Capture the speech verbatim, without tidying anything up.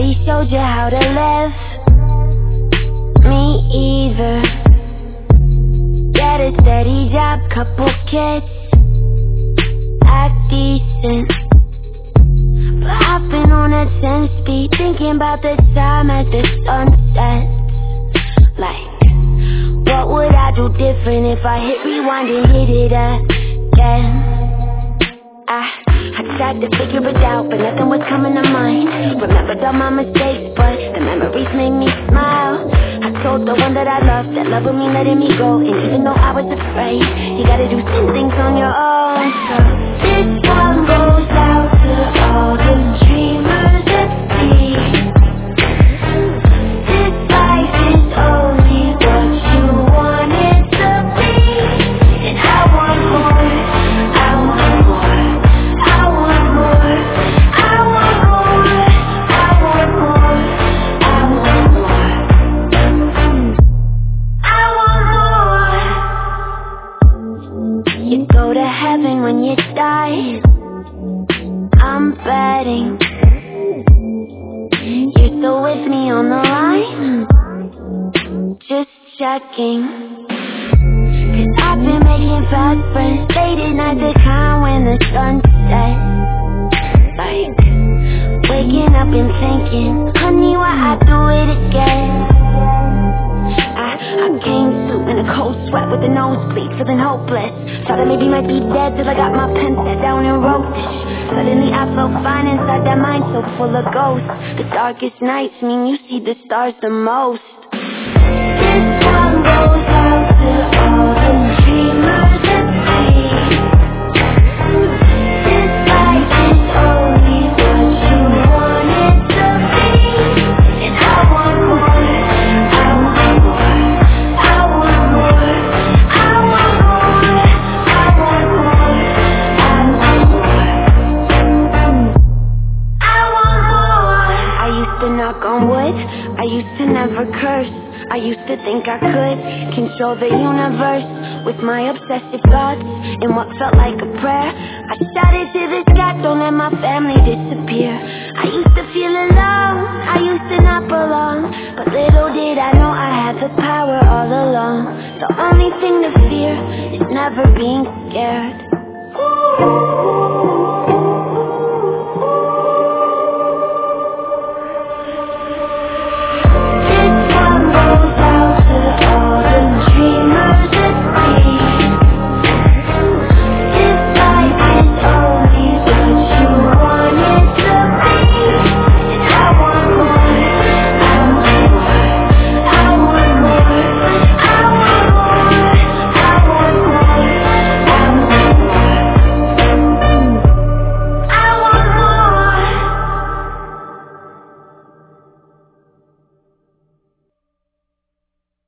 Nobody showed you how to live. Me either. Get a steady job, couple kids, act decent. But I've been on a ten speed, thinking about the time as the sun sets. Like, what would I do different if I hit rewind and hit it again? I, I tried to figure it out, but nothing was coming to mind. Remembered all my mistakes, but the memories made me smile. I told the one that I loved that love would mean letting me go, and even though I was afraid, you gotta do some things on your own. So this one goes out to all the dreamers at sea. This life is only what you want it to be, and I want more, I want more, I want more, I want more, I want more, I want more, I want more. You go to heaven when you die, I'm betting. You're still with me on the line? Just checking. Cause I've been making fast friends, late at night, the kind when the sun sets. Like, waking up and thinking, honey, why I do it again? I, I came to in a cold sweat with a nosebleed, feeling hopeless. Thought I maybe might be dead till I got my pen set down and wrote this. Suddenly I felt fine inside that mind so full of ghosts. The darkest nights mean you see the stars the most. This one goes out to all the dreamers at sea. This life is only what you want it to be, and I want more, I want more, I want more, I want more, I want more, I want more, I want more. I used to knock on wood, I used to never curse. I used to think I could control the universe with my obsessive thoughts and what felt like a prayer. I shouted to the sky, don't let my family disappear. I used to feel alone, I used to not belong, but little did I know I had the power all along. The only thing to fear is never being scared.